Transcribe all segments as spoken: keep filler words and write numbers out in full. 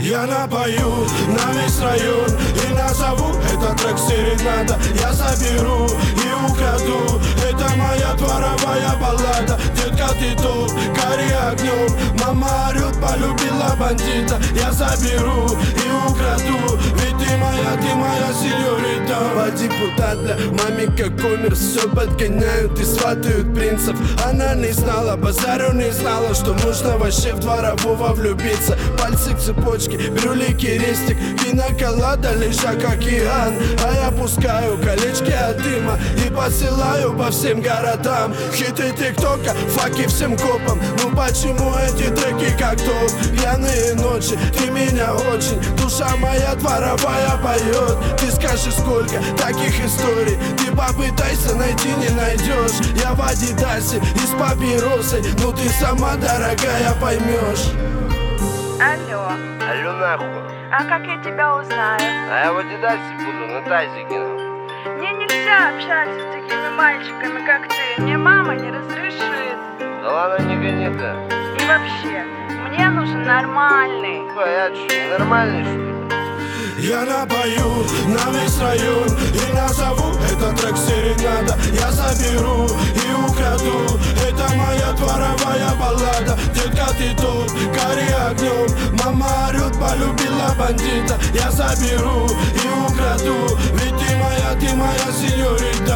Я напою на весь район и назову этот трек серенада. Я заберу и украду, это моя дворовая баллада. Детка, ты тут, гори огнем, мама орёт, полюбила бандита. Я заберу и украду, ведь ты моя, ты моя сеньорита. По депутат, бля, маме как коммерс, все подгоняют и сватают принцев. Она не знала, базарю не знала, что нужно вообще в дворового влюбиться. Пальцы к цепочке, брюлики, рестик, пинаколада, лежа как океан. А я пускаю колечки от дыма и посылаю по всем городам. Хиты тиктока, факи всем копам. Ну почему эти треки как топ? Пьяные ночи, ты меня очень, душа моя дворовая поет. Ты скажи, сколько таких историй ты попытайся найти, не найдешь. Я в адидасе и с папиросой, ну ты сама, дорогая, поймешь. Алло. Алло, нахуй. А как я тебя узнаю? А я в Адидасе буду, на тазике. Мне нельзя общаться с такими мальчиками, как ты. Мне мама не разрешит. Да ладно, не гони ты. И вообще, мне нужен нормальный. А я что, ненормальный, что ли? Я напою на весь район и назову этот трек серенада. Я заберу и украду, это моя дворовая баллада. Детка, ты тут, гори огнем, мама орёт, полюбила бандита. Я заберу и украду, ведь ты моя, ты моя сеньорита.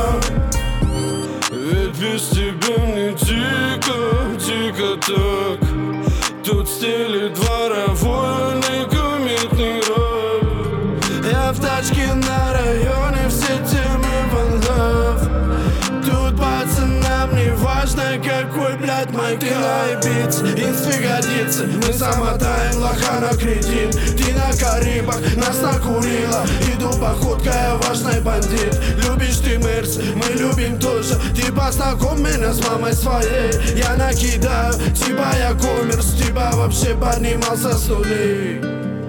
Ведь без тебя мне дико, дико так. Тут стиль дворовой, некомментный рэп. Я в тачке на районе, все темы One Love. Тут пацанам не важно, какой, блядь, мой клайбиц. Инсты годится, мы замотаем лоха на кредит. Ты на Карибах, нас накурила. Иду походкой, я важный бандит. Любишь ты мерс, мы любим тоже. Ты познакомь меня с мамой своей. Я накидаю, типа я коммерс. Тебя вообще поднимался с нулей.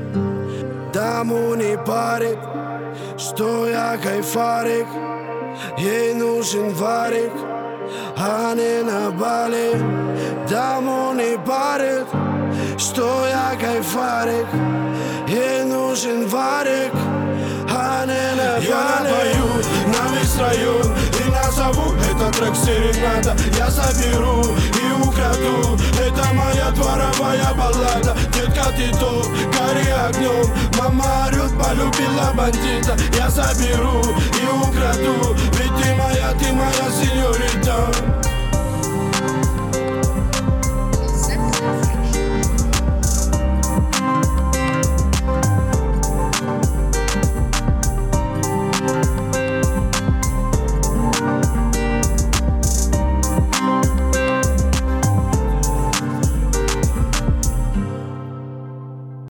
Даму не парит, что я кайфарик. Ей нужен варик, а не на Бали. Даму не парит, что я кайфарик. Ей нужен варик, а не на Бали. Я напою на весь район и назову этот трек серенада. Я заберу и украду, это моя дворовая баллада. Детка, ты тут, гори огнем, мама орёт, полюбила бандита. Я заберу и украду, ведь ты моя, ты моя синьорита.